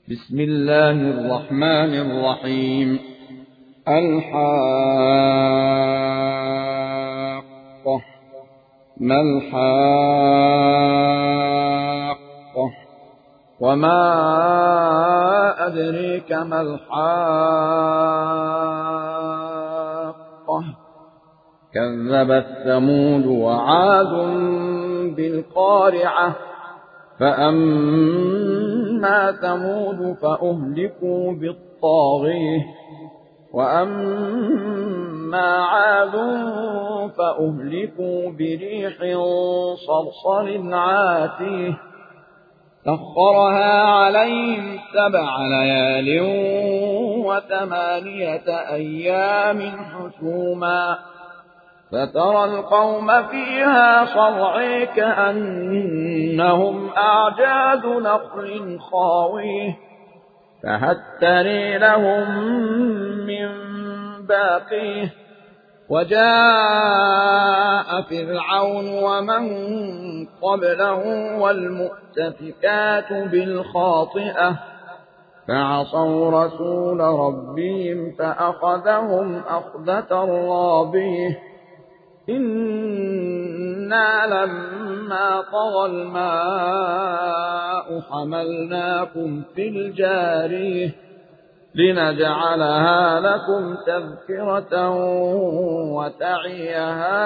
بسم الله الرحمن الرحيم. الحاقة ما الحاقة وما أدريك ما الحاقة كذبت ثمود وعاد بالقارعة فأما ثمود فأهلكوا بالطاغية وأما عاد فأهلكوا بريح صرصر عاتيه سخرها عليهم 7 ليال و8 أيام حسوما فترى القوم فيها صرعى كأنهم أعجاز نخل خاويه فهل ترى لهم من باقيه وجاء فرعون ومن قبله والمؤتفكات بالخاطئة فعصوا رسول ربهم فأخذهم أخذة رابية إنا لما طغى الماء حملناكم في الجارية لنجعلها لكم تذكرة وتعيها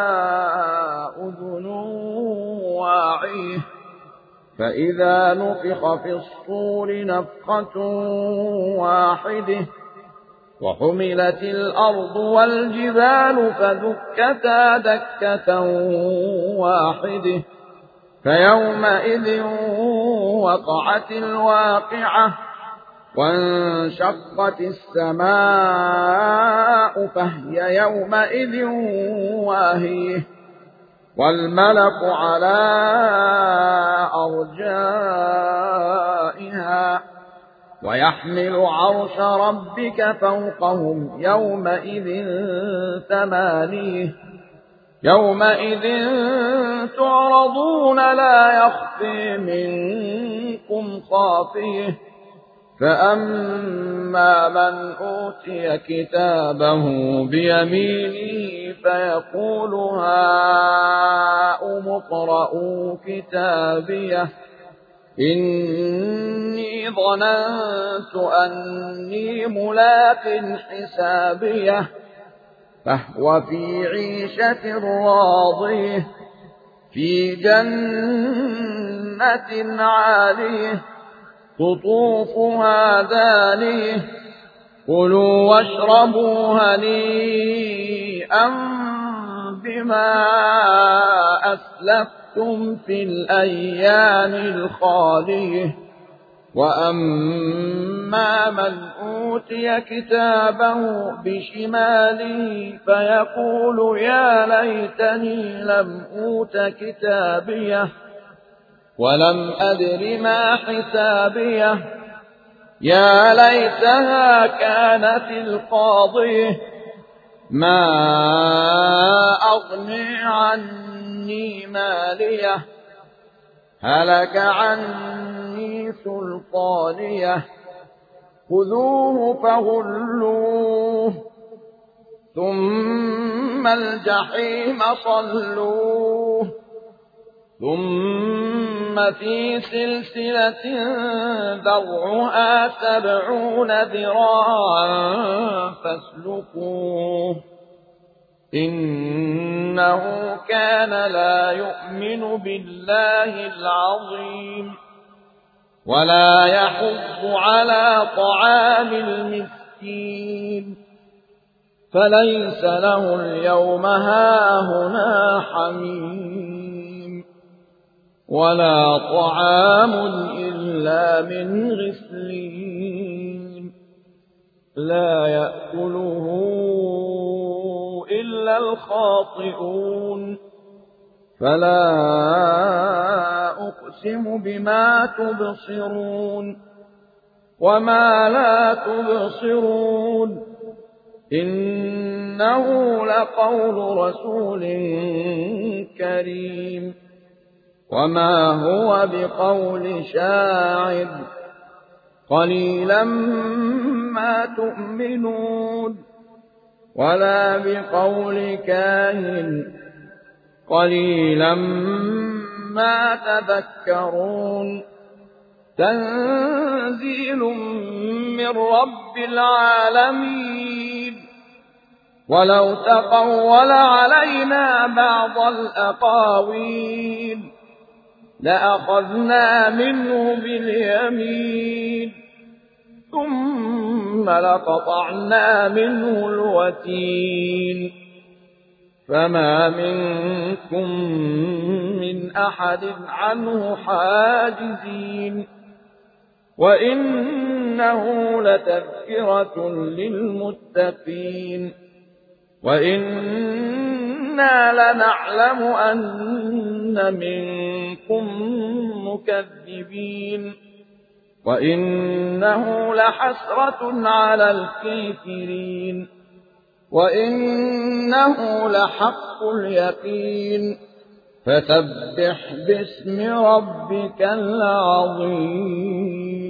أذن واعية فإذا نفخ في الصور نفخة واحدة وحملت الأرض والجبال فدكتا دكة واحدة فيومئذ وقعت الواقعة وانشقت السماء فهي يومئذ واهية والملك على أرجائها ويحمل عرش ربك فوقهم يومئذ 8 يومئذ تعرضون لا يخفي منكم خافيه فأما من أوتي كتابه بيمينه فيقول هاؤم اقرءوا كتابيه إني ظننت أني ملاق حسابيه فهو في عيشة راضية في جنة عالية قطوفها دانية كلوا واشربوا هنيئا بما أسلفتم في الأيام الخالية وأما من أوتي كتابه بشماله فيقول يا ليتني لم أوت كتابيه ولم أدر ما حسابيه يا ليتها كانت القاضية ما أغني عني ماليه هلك عني سلطانيه خذوه فغلوه ثم الجحيم صلوه ثم في سلسلة ذرعها 70 ذراعا فاسلكوه إنه كان لا يؤمن بالله العظيم ولا يحض على طعام المسكين فليس له اليوم هاهنا حميم ولا طعام إلا من غسلين لا يأكله إلا الخاطئون فلا أقسم بما تبصرون وما لا تبصرون إنه لقول رسول كريم وما هو بقول شاعر قليلا ما تؤمنون ولا بقول كاهن قليلا ما تذكرون تنزيل من رب العالمين ولو تقول علينا بعض الأقاويل لأخذنا منه باليمين ثم لقطعنا منه الوتين فما منكم من أحد عنه حاجزين وإنه لتذكرة للمتقين وإنا لنعلم أن منكم مكذبين وإنه لحسرة على الكافرين وإنه لحق اليقين فسبح باسم ربك العظيم.